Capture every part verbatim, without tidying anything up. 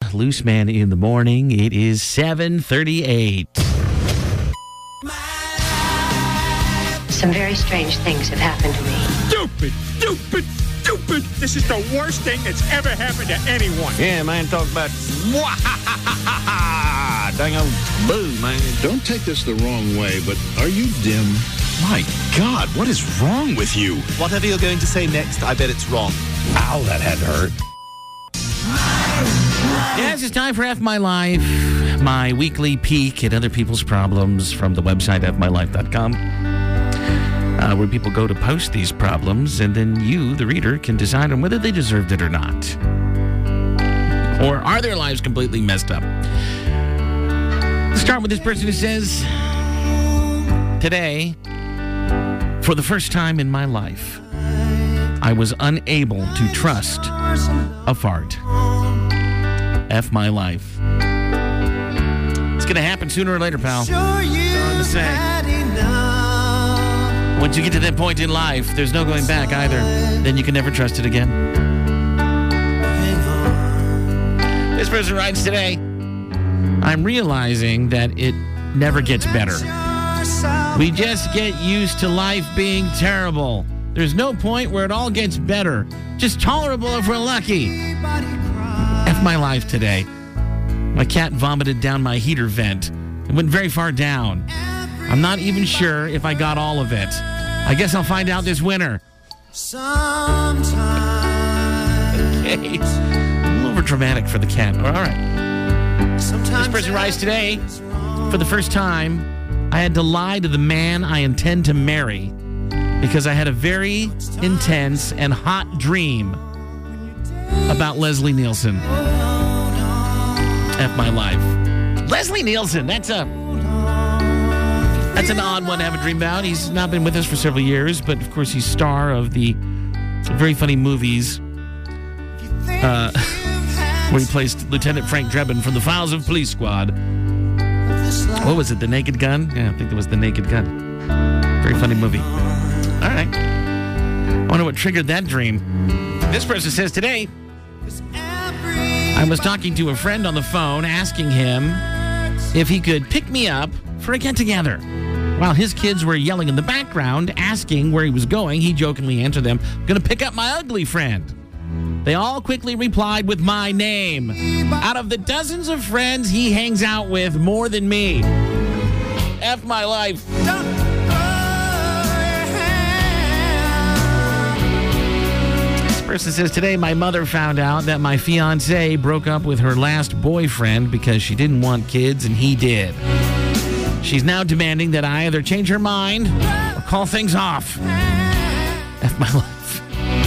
Loose Man in the Morning. It is seven thirty-eight. Some very strange things have happened to me. Stupid, stupid, stupid. This is the worst thing that's ever happened to anyone. Yeah, man, talk about dang old boo, man. Don't take this the wrong way, but are you dim? My God, what is wrong with you? Whatever you're going to say next, I bet it's wrong. Ow, that had to hurt. Yes, it's time for F My Life, my weekly peek at other people's problems from the website f my life dot com, uh, where people go to post these problems, and then you, the reader, can decide on whether they deserved it or not. Or are their lives completely messed up? Let's start with this person who says, today, for the first time in my life, I was unable to trust a fart. F my life. It's going to happen sooner or later, pal. Sure you to say. Once you get to that point in life, there's no going back either. Then you can never trust it again. This person writes today, I'm realizing that it never gets better. We just get used to life being terrible. There's no point where it all gets better. Just tolerable if we're lucky. F my life today. My cat vomited down my heater vent. It went very far down. I'm not even sure if I got all of it. I guess I'll find out this winter. Okay. A little over dramatic for the cat. All right. This person writes today, for the first time, I had to lie to the man I intend to marry because I had a very intense and hot dream about Leslie Nielsen. F my life. Leslie Nielsen, that's a that's an odd one to have a dream about. He's not been with us for several years, but of course he's star of the very funny movies uh, where he plays Lieutenant Frank Drebin from The Files of Police Squad. What was it, The Naked Gun? Yeah, I think it was The Naked Gun. Very funny movie. All right. I wonder what triggered that dream. This person says today, I was talking to a friend on the phone asking him if he could pick me up for a get-together. While his kids were yelling in the background, asking where he was going, he jokingly answered them, going to pick up my ugly friend. They all quickly replied with my name. Out of the dozens of friends he hangs out with more than me. F my life. Person says, today my mother found out that my fiance broke up with her last boyfriend because she didn't want kids and he did. She's now demanding that I either change her mind or call things off. F my life.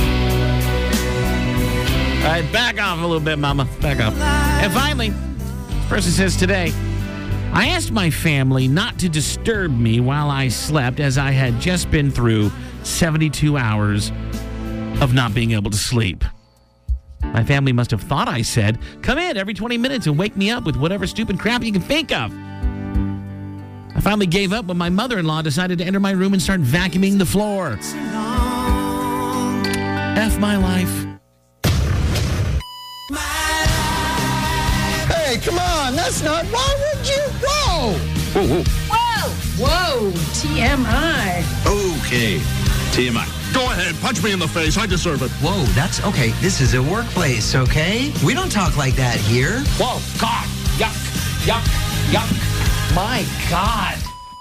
All right, back off a little bit, mama. Back off. And finally, this person says today, I asked my family not to disturb me while I slept as I had just been through seventy-two hours of not being able to sleep. My family must have thought I said, come in every twenty minutes and wake me up with whatever stupid crap you can think of. I finally gave up when my mother-in-law decided to enter my room and start vacuuming the floor. F my life. Hey, come on, that's not, why would you? Whoa! Whoa, whoa. Whoa! Whoa, T M I. Okay, T M I. Go ahead, punch me in the face. I deserve it. Whoa, that's okay. This is a workplace, okay? We don't talk like that here. Whoa, God, yuck, yuck, yuck. My God.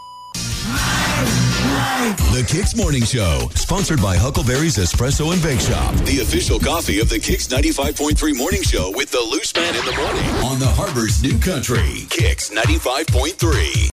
The Kicks Morning Show, sponsored by Huckleberry's Espresso and Bake Shop, the official coffee of the Kicks ninety-five point three Morning Show with the Loose Man in the Morning on the Harbor's New Country, Kicks ninety-five point three.